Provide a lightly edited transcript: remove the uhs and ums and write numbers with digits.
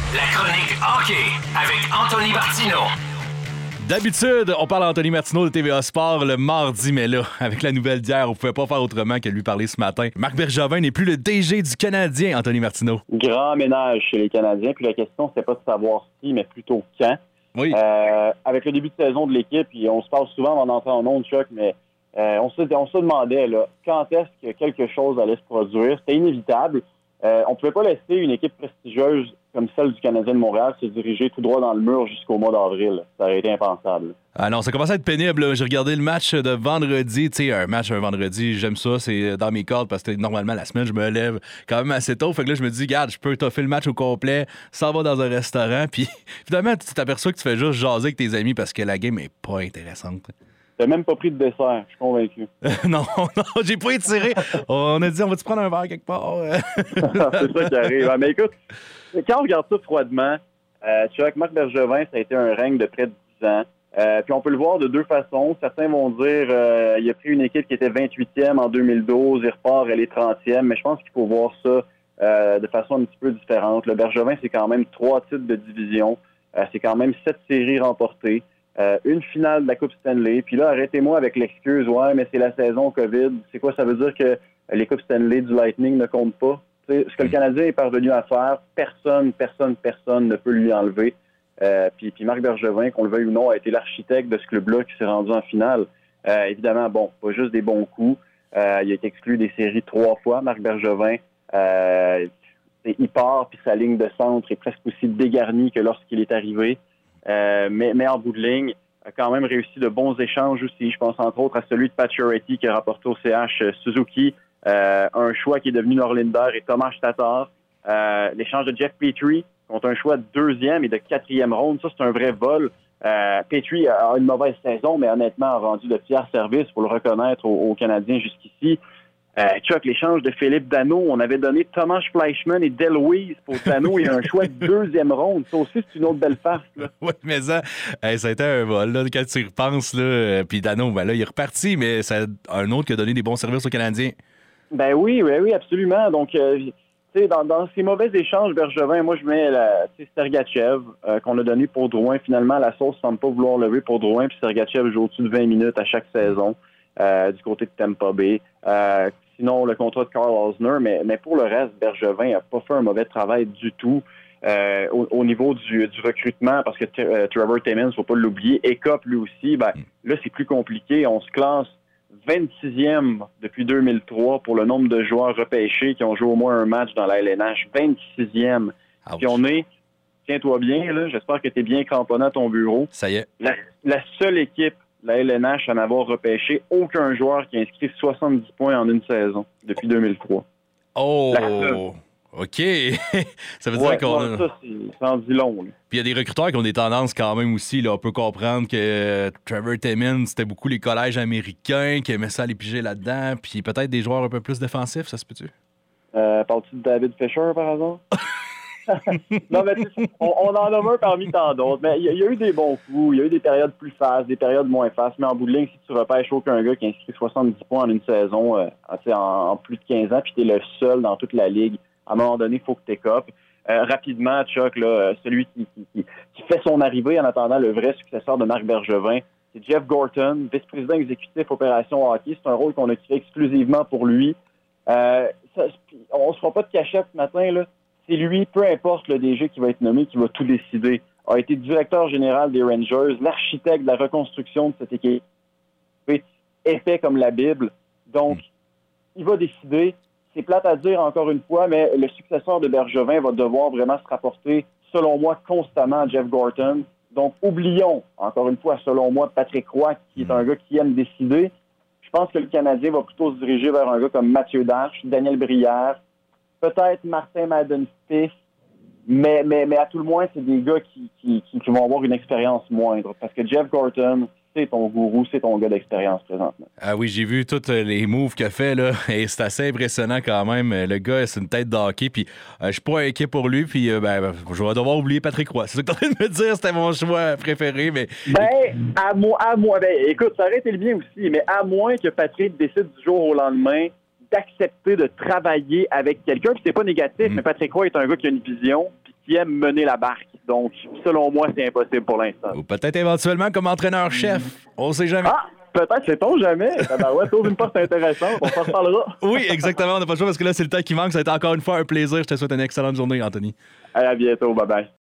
La chronique hockey avec Anthony Martino. D'habitude, on parle à Anthony Martino de TVA Sport le mardi, mais là, avec la nouvelle d'hier, on pouvait pas faire autrement que lui parler ce matin. Marc Bergevin n'est plus le DG du Canadien, Anthony Martino. Grand ménage chez les Canadiens, puis la question, c'est pas de savoir si, mais plutôt quand. Oui. Avec le début de saison de l'équipe, puis on se parle souvent avant d'entrer en ondes, Chuck, mais on se demandait là, quand est-ce que quelque chose allait se produire. C'était inévitable. On pouvait pas laisser une équipe prestigieuse comme celle du Canadien de Montréal se diriger tout droit dans le mur jusqu'au mois d'avril. Ça aurait été impensable. Ah non, ça commençait à être pénible, là. J'ai regardé le match de vendredi. Tu sais, un vendredi, j'aime ça, c'est dans mes cordes parce que normalement, la semaine, je me lève quand même assez tôt. Fait que là, je me dis, regarde, je peux toffer le match au complet, ça va dans un restaurant. Puis finalement, tu t'aperçois que tu fais juste jaser avec tes amis parce que la game est pas intéressante. T'as même pas pris de dessert, je suis convaincu. Non, j'ai pas étiré. On a dit, on va-tu prendre un verre quelque part? C'est ça qui arrive. Mais écoute, quand on regarde ça froidement, tu vois que Marc Bergevin, ça a été un règne de près de 10 ans. Puis on peut le voir de deux façons. Certains vont dire il a pris une équipe qui était 28e en 2012, il repart, elle est 30e. Mais je pense qu'il faut voir ça de façon un petit peu différente. Le Bergevin, c'est quand même 3 titres de division. C'est quand même 7 séries remportées. Une finale de la Coupe Stanley. Puis là, arrêtez-moi avec l'excuse, ouais, mais c'est la saison COVID. C'est quoi, ça veut dire que les Coupes Stanley du Lightning ne comptent pas? T'sais, ce que le Canadien est parvenu à faire, personne ne peut lui enlever. Puis Marc Bergevin, qu'on le veuille ou non, a été l'architecte de ce club-là qui s'est rendu en finale. Évidemment, bon, pas juste des bons coups. Il a été exclu des séries 3 fois, Marc Bergevin. Il part, puis sa ligne de centre est presque aussi dégarnie que lorsqu'il est arrivé. Mais en bout de ligne, a quand même réussi de bons échanges aussi. Je pense entre autres à celui de Pacioretty qui a rapporté au CH Suzuki, un choix qui est devenu Norlinder et Tomas Tatar. L'échange de Jeff Petrie contre un choix de 2e et de 4e ronde. Ça, c'est un vrai vol. Petrie a une mauvaise saison, mais honnêtement a rendu de fiers services, pour le reconnaître, aux Canadiens jusqu'ici. Chuck, l'échange de Philippe Danault, on avait donné Thomas Fleischmann et Delouise pour Danault et un choix de 2e ronde. Ça aussi, c'est une autre belle farce. Oui, mais ça a été un vol. Là, quand tu y repenses, là, puis Danault, ben là, il est reparti, mais c'est un autre qui a donné des bons services aux Canadiens. Ben oui, absolument. Donc, tu sais, dans ces mauvais échanges, Bergevin, moi, je mets Sergachev, qu'on a donné pour Drouin. Finalement, la sauce semble pas vouloir lever pour Drouin, puis Sergachev joue au-dessus de 20 minutes à chaque saison du côté de Tampa Bay. Sinon, le contrat de Carl Osner, mais pour le reste, Bergevin n'a pas fait un mauvais travail du tout au niveau du recrutement, parce que Trevor Timmins, faut pas l'oublier, Ekop lui aussi, ben là, c'est plus compliqué. On se classe 26e depuis 2003 pour le nombre de joueurs repêchés qui ont joué au moins un match dans la LNH. 26e. Ouch. Puis on est, tiens-toi bien, là, j'espère que tu es bien cramponné à ton bureau. Ça y est. La seule équipe, la LNH, à n'avoir repêché aucun joueur qui a inscrit 70 points en une saison depuis 2003. Oh! OK. Ça veut dire qu'on... Ça, ça en dit long. Là. Puis il y a des recruteurs qui ont des tendances quand même aussi. Là. On peut comprendre que Trevor Timmins, c'était beaucoup les collèges américains qui aimaient ça aller piger là-dedans. Puis peut-être des joueurs un peu plus défensifs, ça se peut-tu? Parles-tu de David Fisher, par hasard? Non, mais on en nomme un parmi tant d'autres. Mais il y a eu des bons coups, il y a eu des périodes plus fastes, des périodes moins fastes. Mais en bout de ligne, si tu repêches aucun gars qui inscrit 70 points en une saison en plus de 15 ans, puis tu es le seul dans toute la ligue, à un moment donné, il faut que tu écopes. Rapidement, Chuck, là, celui qui fait son arrivée en attendant le vrai successeur de Marc Bergevin, c'est Jeff Gorton, vice-président exécutif opération hockey. C'est un rôle qu'on a créé exclusivement pour lui. On ne se fera pas de cachette ce matin, là. C'est lui, peu importe le DG qui va être nommé, qui va tout décider. A été directeur général des Rangers, l'architecte de la reconstruction de cette équipe, épais comme la Bible. Donc, il va décider. C'est plate à dire encore une fois, mais le successeur de Bergevin va devoir vraiment se rapporter, selon moi, constamment à Jeff Gorton. Donc, oublions, encore une fois, selon moi, Patrick Roy, qui est un gars qui aime décider. Je pense que le Canadien va plutôt se diriger vers un gars comme Mathieu Darche, Daniel Brière, peut-être Martin Madden-Smith, mais à tout le moins, c'est des gars qui vont avoir une expérience moindre. Parce que Jeff Gorton, c'est ton gourou, c'est ton gars d'expérience présentement. Ah oui, j'ai vu tous les moves qu'il a fait, là, et c'est assez impressionnant quand même. Le gars, c'est une tête de hockey, puis je suis pas inquiet pour lui, puis je vais devoir oublier Patrick Roy. C'est ça que tu es en train de me dire, c'était mon choix préféré, mais... À moi, écoute, ça aurait été le bien aussi, mais à moins que Patrick décide du jour au lendemain d'accepter de travailler avec quelqu'un, puis c'est pas négatif, mais Patrick Roy est un gars qui a une vision, puis qui aime mener la barque. Donc, selon moi, c'est impossible pour l'instant. Ou peut-être éventuellement comme entraîneur-chef. On sait jamais. Ah! Peut-être, sait-on jamais. Ouais, t'ouvres une porte intéressante. On s'en reparlera. Oui, exactement. On n'a pas le choix parce que là, c'est le temps qui manque. Ça a été encore une fois un plaisir. Je te souhaite une excellente journée, Anthony. À bientôt. Bye-bye.